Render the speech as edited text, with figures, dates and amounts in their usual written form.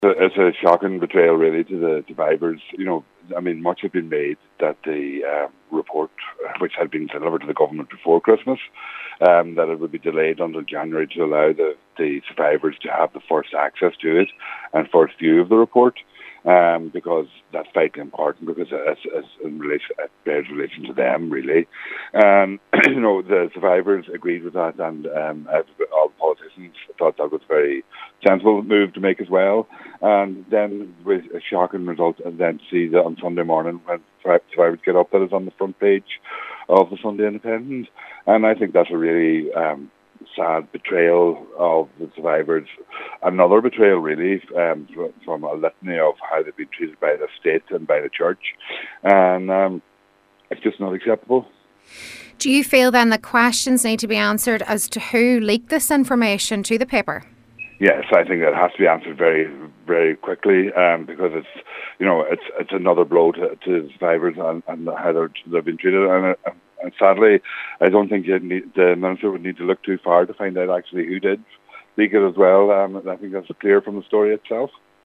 It's a shocking betrayal, really, to the survivors. Much had been made that the report, which had been delivered to the government before Christmas, that it would be delayed until January to allow the survivors to have the first access to it and first view of the report, because that's vitally important, because it bears relation to them, really. The survivors agreed with that, and all the politicians thought that was a very sensible move to make as well. And then, with a shocking result, and then to see that on Sunday morning when survivors get up, that is on the front page of the Sunday Independent. And I think that's a really sad betrayal of the survivors. Another betrayal, really, from a litany of how they've been treated by the state and by the church. And it's just not acceptable. Do you feel then that questions need to be answered as to who leaked this information to the paper? Yes, I think that has to be answered very, very quickly, because it's another blow to the survivors and how they've been treated. And sadly, I don't think the minister would need to look too far to find out actually who did leak it as well. I think that's clear from the story itself.